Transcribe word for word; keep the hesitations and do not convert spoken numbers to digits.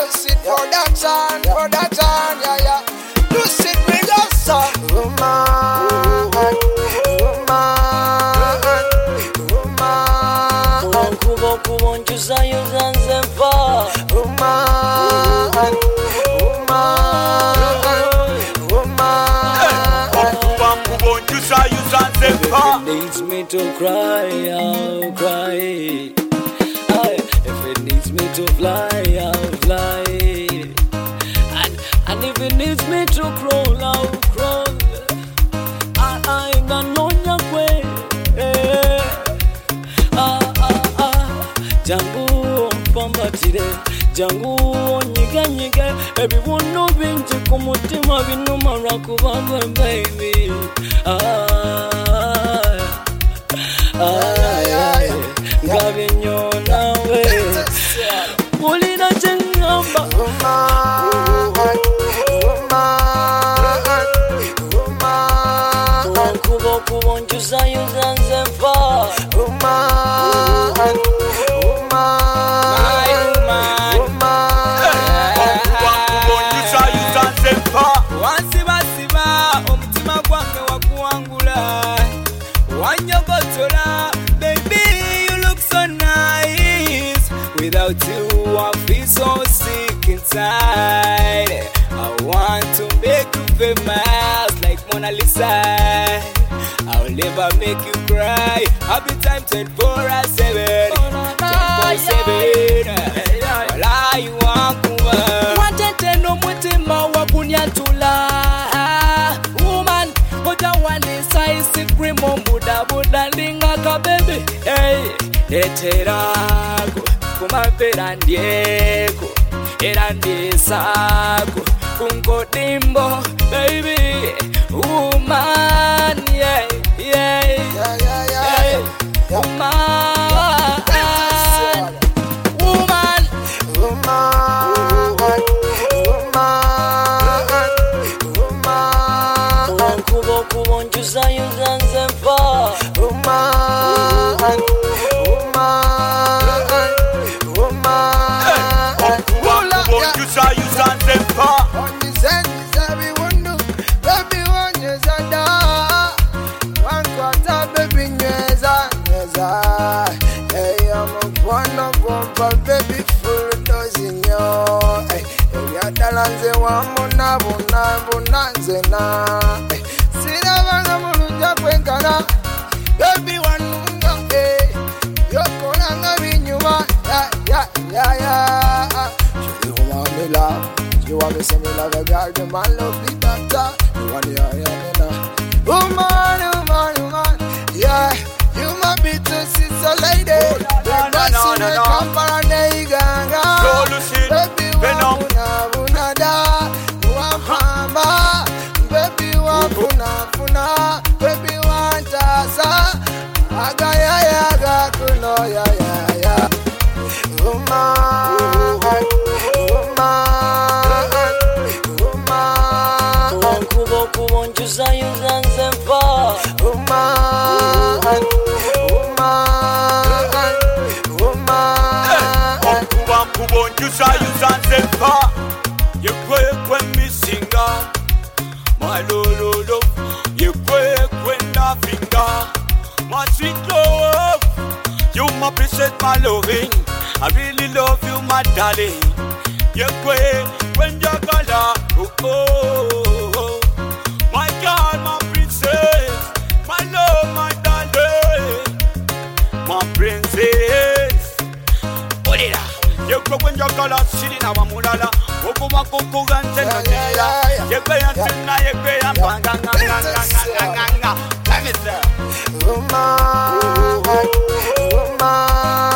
Lucid production, production, yeah, yeah. Lucid bring us up. Woman, woman, woman. Kubo kubo njuza yuzanze mfa. Woman, woman, woman. Kubo kubo njuza yuzanze mfa. If it needs me to cry, I'll cry. If it needs me to fly, I'll fly. And, and if it needs me to crawl, I'll crawl. I, I ain't got no way. Ah, ah, ah. Jangu pambatire, jangu nyiga nyiga. Everyone binti kumutima binuma rakubagwe baby. Ah, ah, Gabinyo nawe Mulina chengamba Woman, woman, woman. Kubo kubo njuza yuzanze mfa. Woman, woman, woman. Kubo kubo njuza yuzanze mfa. Wansiba siba omutima gwange wakuwangula. Wanyogotola baby you look so nice. Without you I feel so sick inside. I want to make you famous like Mona Lisa. I'll never make you cry. Happy time twenty-four seven. twenty-four seven. Wala you want kuwa watete no mutima wakunyatula. Woman Oja wani saisi krimo muda muda lingaka baby. Hey, eterako kumapera ndieko erandisako kunkodimbo baby. Woman, yeah, yeah, Yeah, yeah, yeah. hey, woman, woman, Woman, woman, woman. Kubo kubo njuza yuzanze mfa. Woman, woman, woman. Kubo kubo njuza yuzanze mfa. Onyizenyiza biwundu, baby wonyeza da. Wankwata baby nyweza, nyweza. Hey, omukwano gwompa baby full dose nnyo. Hey, ebyadala nze wamu nabuna buna nzena. Hey, sirabanga mulujja kwenkana, baby wanunga. Hey, yokolanga binyuma, yeah, yeah, yeah, yeah. You want me love, you want me say me love a girl, the man love the doctor. You want to hear me now? Woman, woman, woman, yeah. You my beautiful sister lady. No, no, no, no, no. Go Lucid, baby, Venom. wapuna puna da, wapamba. Baby, wapuna puna, baby, wantasa. Aga ya ya ga kuno ya ya ya. Woman, woman, woman. Kubo kubo njuza yuzanze mfa. Woman, woman, woman. Kubo kubo njuza yuzanze mfa. Yekwe kwe misinga. My lolo, yekwe kwe navinga. My sweet love, you my appreciate my loving. I really love you, my darling. Yekwe kwe njagala. Oh oh oh. My God, my princess, my love, my darling, my princess. Olera, yekwe kwe njagala siri na wamulala. Okuba kukuga nze nonera. Yekwe ya ntina, yekwe ya mpanga nga nga nga nga nga nga. Let me say. Woman, woman.